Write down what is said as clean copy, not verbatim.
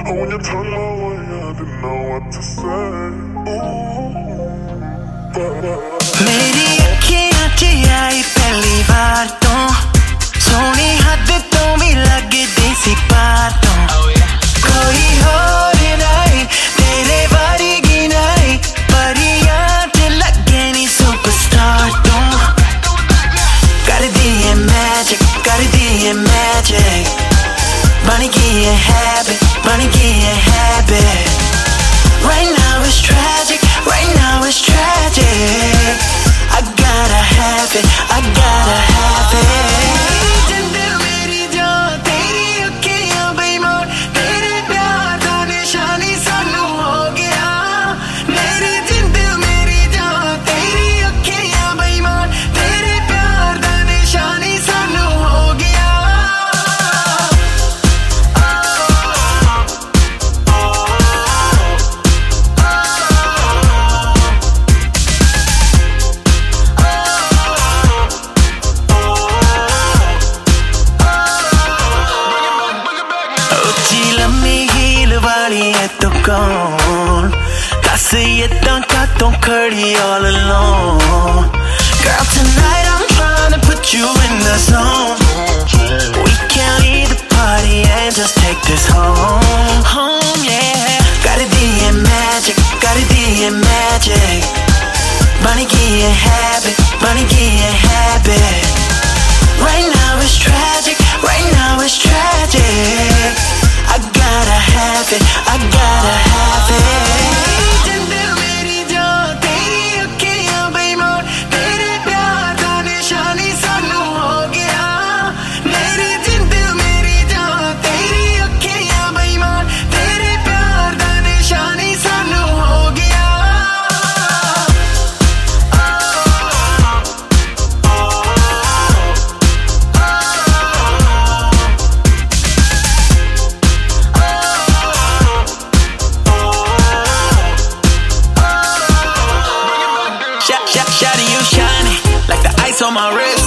Oh, when you took my way, I didn't know what to say. मेरी अखियां च आई पहली बार तो सोनी हद तो भी लगदी सी पार तो कोई होर नहीं तेरे वर्गी नहीं परियां च लगे नी सुपरस्टार तो कर दिए मैजिक बन गई है habit right now it's tragic I gotta have it जिंदे मेरी जान तेरी अखियां बेईमान तेरे प्यार दा निशानी सानू हो गया मेरी जिंदे मेरी जान तेरी अखियां बेईमान तेरे प्यार दा निशानी सानू हो गया तो कौन कैसे ये ताकतों खड़ी all alone Girl tonight I'm trying to put you in the zone We can leave the party and just take this home yeah कर दिए magic बन गई है habit Right now it's tragic I gotta have it जिंदे मेरी जान तेरी अखियां बेईमान तेरे प्यार दा निशानी सानू हो गया मेरी जिंदे मेरी जान तेरी अखियां बेईमान तेरे प्यार दा निशानी सानू हो गया Shawty, you shining like the ice on my wrist.